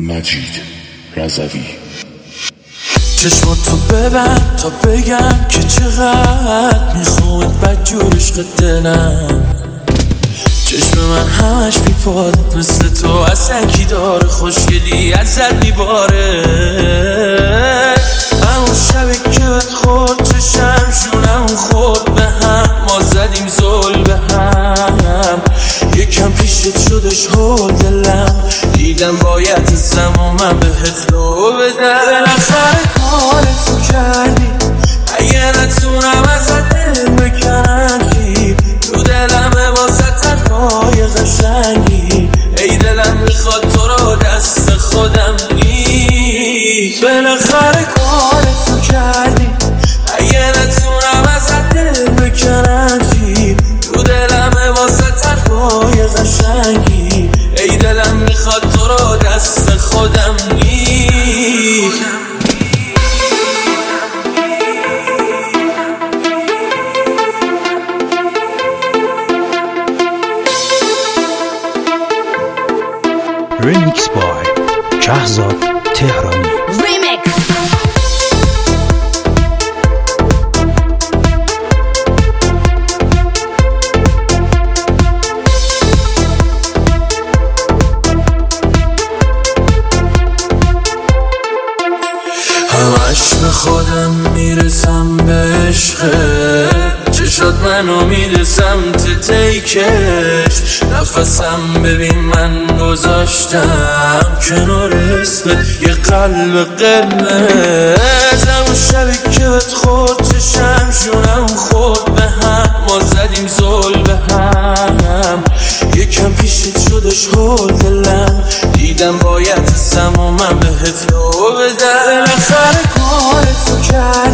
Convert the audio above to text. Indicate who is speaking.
Speaker 1: مجید رضوی.
Speaker 2: چشماتو ببند تا بگم که چقدر میخواد بدجور عشق دلم. چشم من همش بیپاده مثل تو اصلا داره، خوشگلی ازت میباره. همون شبی که بهت خورد چشم جونم خورد به هم، ما زدیم زل به هم. یکم پیشت شدش هول دلم، دیدم باید زمان من بهت رو بدم. بالاخره کارتو کردی، اگه نتونم ازت دل بکنم چی؟ تو دلمه واسه طرفای قشنگی، ای دلم میخواد تو رو دست خودم نی. بالاخره کارتو کردی، اگه نتونم ازت دل بکنم چی؟ تو دلمه واسه طرفای قشنگی، ای دلم میخواد تو رو دست خودم نی.
Speaker 3: ریمیکس بای شهزاد تهرانی.
Speaker 4: ریمیکس.
Speaker 2: همش به خودم میرسم به عشقت، چشات منو میده سمت تیکش. نفسم ببین من گذاشتم کنار اسمت یه قلب قرمز. همون شبی که بهت خورد چشم جونم خورد به هم، ما زدیم زل به هم. یکم پیشت شدش هول دلم، دیدم باید زمان من بهت رو بدم. بالاخره کارتو کرد،